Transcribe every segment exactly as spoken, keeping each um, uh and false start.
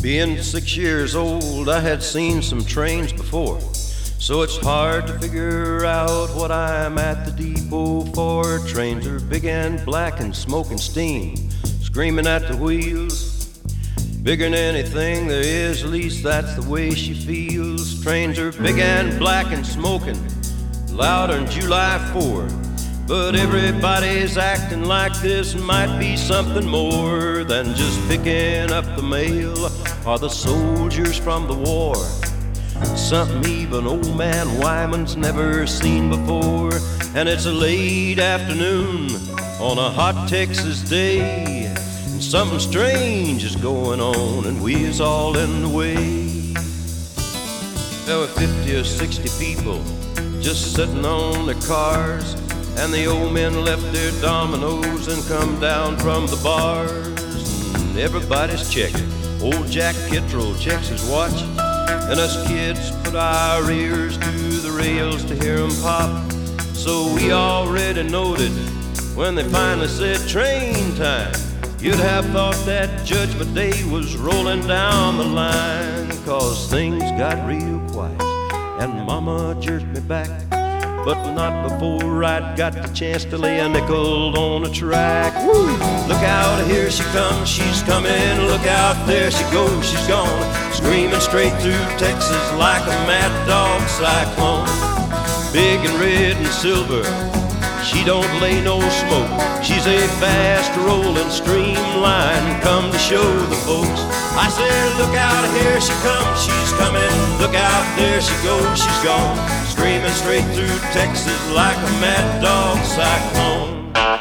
Being six years old, I had seen some trains before, so it's hard to figure out what I'm at the depot for. Trains are big and black and smoking steam, screaming at the wheels. Bigger than anything there is, at least that's the way she feels. Trains are big and black and smoking, louder than July fourth. But everybody's acting like this might be something more than just picking up the mail or the soldiers from the war. Something even old man Wyman's never seen before. And it's a late afternoon on a hot Texas day, and something strange is going on, and we is all in the way. There were fifty or sixty people just sitting on their cars, and the old men left their dominoes and come down from the bars. And everybody's checking. Old Jack Kittrell checks his watch, and us kids put our ears to the rails to hear 'em pop. So we already noted when they finally said train time, you'd have thought that Judgment Day was rolling down the line. 'Cause things got real quiet and Mama jerked me back, but not before I'd got the chance to lay a nickel on the track. Woo! Look out, here she comes, she's coming. Look out, there she goes, she's gone, screaming straight through Texas like a mad dog cyclone. Big and red and silver, she don't lay no smoke. She's a fast rolling streamline, come to show the folks. I said, look out, here she comes, she's coming. Look out, there she goes, she's gone, screaming straight through Texas like a mad dog cyclone.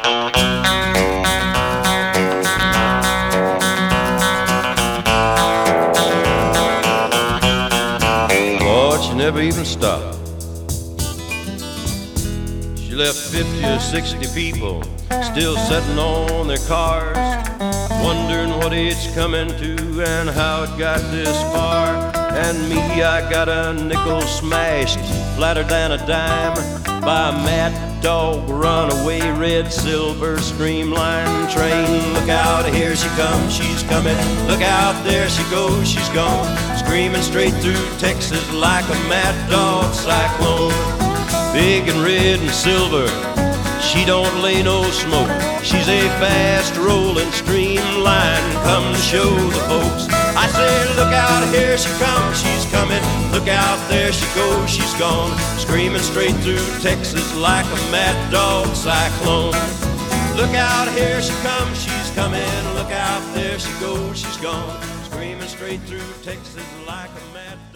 Lord, she never even stopped. She left fifty or sixty people still sitting on their cars, wondering what it's coming to and how it got this far. And me, I got a nickel smashed flatter than a dime by a mad dog runaway red silver streamline train. Look out, here she comes, she's coming. Look out, there she goes, she's gone, screaming straight through Texas like a mad dog cyclone. Big and red and silver, she don't lay no smoke. She's a fast rolling streamline, come to show the folks. I say, look out, here she comes, she's coming. Look out, there she goes, she's gone, screaming straight through Texas like a mad dog cyclone. Look out, here she comes, she's coming. Look out, there she goes, she's gone, screaming straight through Texas like a mad